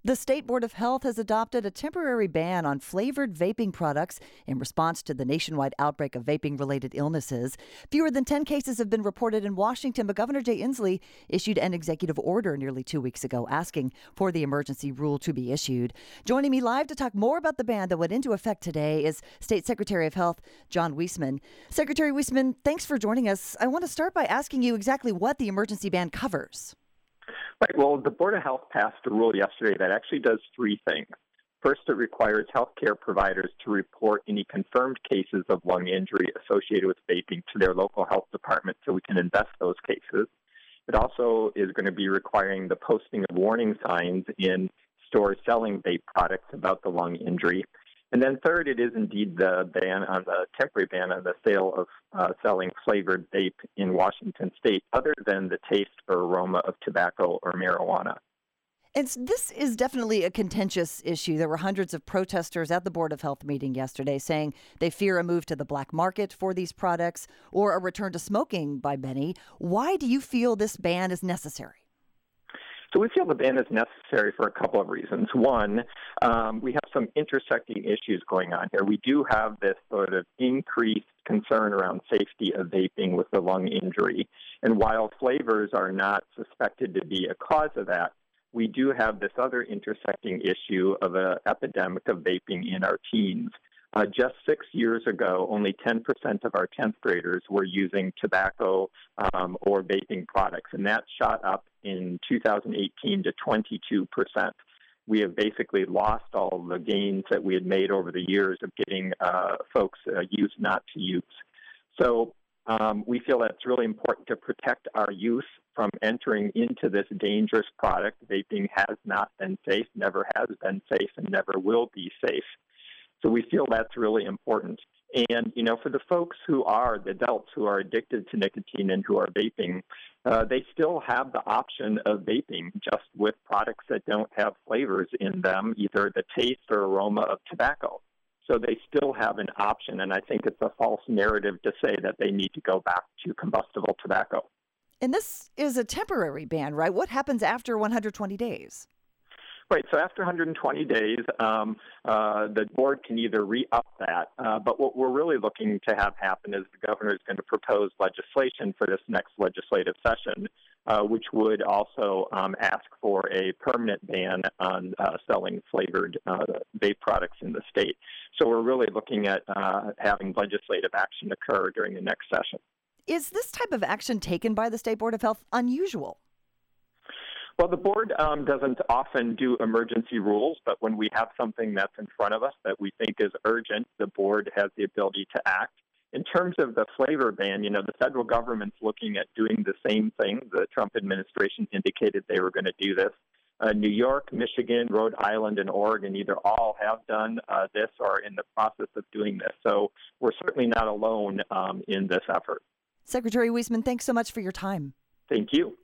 The State Board of Health has adopted a temporary ban on flavored vaping products in response to the nationwide outbreak of vaping-related illnesses. Fewer than 10 cases have been reported in Washington, but Governor Jay Inslee issued an executive order nearly 2 weeks ago asking for the emergency rule to be issued. Joining me live to talk more about the ban that went into effect today is State Secretary of Health Jon Weisman. Secretary Weisman, thanks for joining us. I want to start by asking you exactly what the emergency ban covers. Right. Well, the Board of Health passed a rule yesterday that actually does three things. First, it requires healthcare providers to report any confirmed cases of lung injury associated with vaping to their local health department so we can invest those cases. It also is going to be requiring the posting of warning signs in stores selling vape products about the lung injury. And then third, it is indeed the temporary ban on the sale of selling flavored vape in Washington state, other than the taste or aroma of tobacco or marijuana. And this is definitely a contentious issue. There were hundreds of protesters at the Board of Health meeting yesterday saying they fear a move to the black market for these products or a return to smoking by many. Why do you feel this ban is necessary? So we feel the ban is necessary for a couple of reasons. One, we have some intersecting issues going on here. We do have this sort of increased concern around safety of vaping with the lung injury. And while flavors are not suspected to be a cause of that, we do have this other intersecting issue of an epidemic of vaping in our teens. Just 6 years ago, only 10% of our 10th graders were using tobacco or vaping products, and that shot up in 2018 to 22%. We have basically lost all the gains that we had made over the years of getting folks used not to use. So we feel that it's really important to protect our youth from entering into this dangerous product. Vaping has not been safe, never has been safe, and never will be safe. So we feel that's really important. And, for the folks who are, the adults who are addicted to nicotine and who are vaping, they still have the option of vaping just with products that don't have flavors in them, either the taste or aroma of tobacco. So they still have an option, and I think it's a false narrative to say that they need to go back to combustible tobacco. And this is a temporary ban, right? What happens after 120 days? Right. So after 120 days, the board can either re-up that, but what we're really looking to have happen is the governor is going to propose legislation for this next legislative session, which would also ask for a permanent ban on selling flavored vape products in the state. So we're really looking at having legislative action occur during the next session. Is this type of action taken by the State Board of Health unusual? Well, the board doesn't often do emergency rules, but when we have something that's in front of us that we think is urgent, the board has the ability to act. In terms of the flavor ban, the federal government's looking at doing the same thing. The Trump administration indicated they were going to do this. New York, Michigan, Rhode Island, and Oregon either all have done this or are in the process of doing this. So we're certainly not alone in this effort. Secretary Weisman, thanks so much for your time. Thank you.